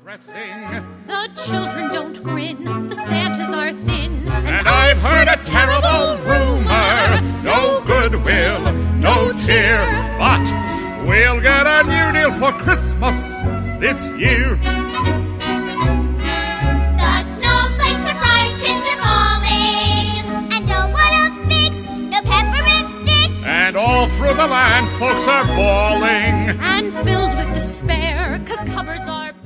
dressing. The children don't grin, the Santas are thin. And I've heard a terrible rumor. No goodwill, no cheer. But we'll get a new deal for Christmas this year. The snowflakes are frightened of falling and don't want to fix no peppermint sticks. And all through the land folks are bawling And filled with despair, 'cause cupboards are